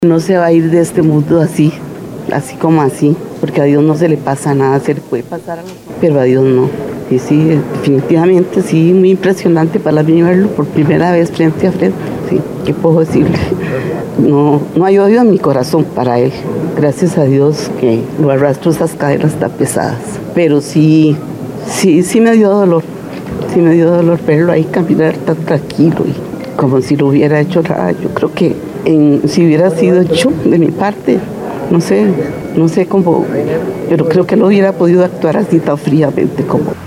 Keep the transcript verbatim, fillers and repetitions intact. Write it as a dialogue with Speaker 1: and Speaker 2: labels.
Speaker 1: No se va a ir de este mundo así, así como así, porque a Dios no se le pasa nada, se le puede pasar a nosotros, pero a Dios no. Y sí, definitivamente sí, muy impresionante para mí verlo por primera vez frente a frente. Sí, ¿qué puedo decirle? No, no hay odio en mi corazón para él. Gracias a Dios que lo arrastro esas caderas tan pesadas. Pero sí, sí, sí me dio dolor. Sí me dio dolor verlo ahí caminar tan tranquilo y como si lo hubiera hecho nada. Yo creo que en, si hubiera sido yo de mi parte, no sé, no sé cómo, pero creo que no hubiera podido actuar así tan fríamente como.